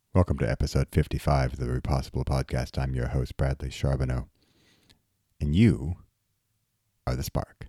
Welcome to episode 55 of the Repossible Podcast. I'm your host, Bradley Charbonneau, and you are the spark.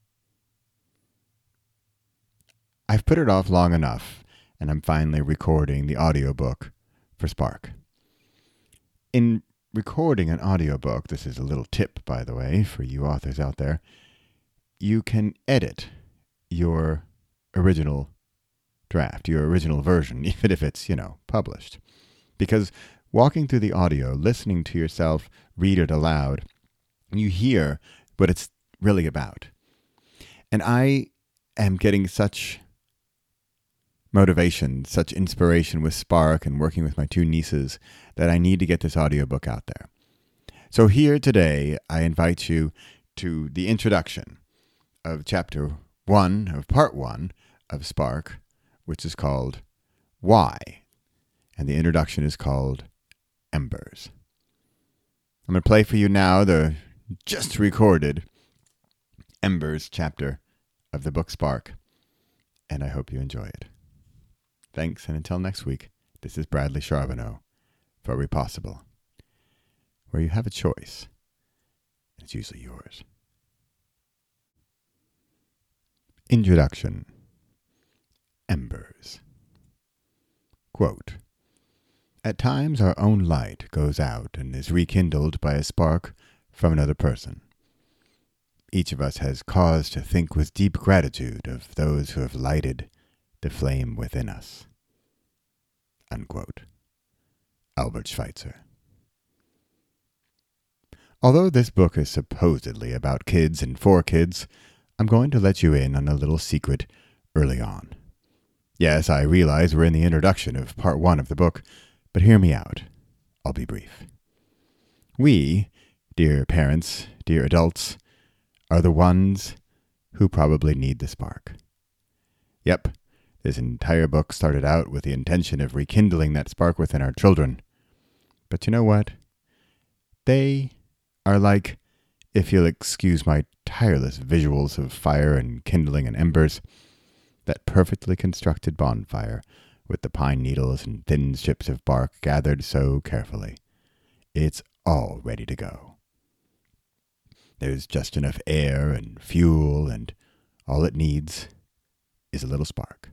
I've put it off long enough, and I'm finally recording the audiobook for Spark. In recording an audiobook, this is a little tip, by the way, for you authors out there, you can edit your original draft, your original version, even if it's, published. Because walking through the audio, listening to yourself read it aloud, you hear what it's really about. And I am getting such motivation, such inspiration with Spark and working with my two nieces that I need to get this audiobook out there. So here today, I invite you to the introduction of chapter 1 of part 1 of Spark, which is called Why? And the introduction is called Embers. I'm going to play for you now the just recorded Embers chapter of the book Spark, and I hope you enjoy it. Thanks, and until next week, this is Bradley Charbonneau for Repossible, where you have a choice, and it's usually yours. Introduction. Embers. Quote, "At times our own light goes out and is rekindled by a spark from another person. Each of us has cause to think with deep gratitude of those who have lighted the flame within us." Unquote. Albert Schweitzer. Although this book is supposedly about kids and for kids, I'm going to let you in on a little secret early on. Yes, I realize we're in the introduction of part 1 of the book, but hear me out. I'll be brief. We, dear parents, dear adults, are the ones who probably need the spark. Yep, this entire book started out with the intention of rekindling that spark within our children. But you know what? They are like, if you'll excuse my tireless visuals of fire and kindling and embers, that perfectly constructed bonfire with the pine needles and thin strips of bark gathered so carefully. It's all ready to go. There's just enough air and fuel, and all it needs is a little spark.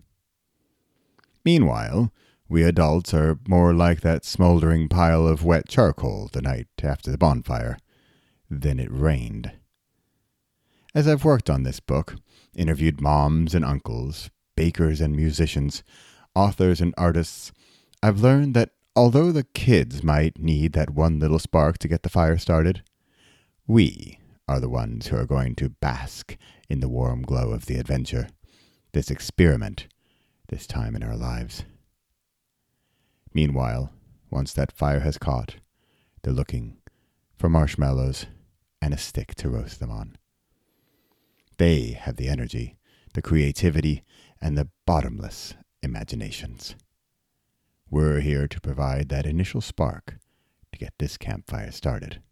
Meanwhile, we adults are more like that smoldering pile of wet charcoal the night after the bonfire. Then it rained. As I've worked on this book, interviewed moms and uncles, bakers and musicians, authors and artists, I've learned that although the kids might need that one little spark to get the fire started, we are the ones who are going to bask in the warm glow of the adventure, this experiment, this time in our lives. Meanwhile, once that fire has caught, they're looking for marshmallows and a stick to roast them on. They have the energy, the creativity, and the bottomless imaginations. We're here to provide that initial spark to get this campfire started.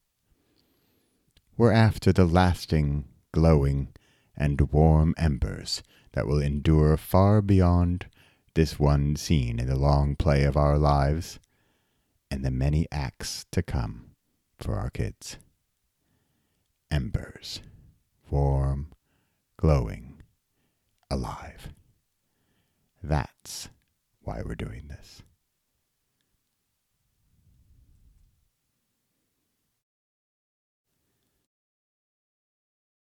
We're after the lasting, glowing, and warm embers that will endure far beyond this one scene in the long play of our lives and the many acts to come for our kids. Embers, warm, glowing, alive. That's why we're doing this.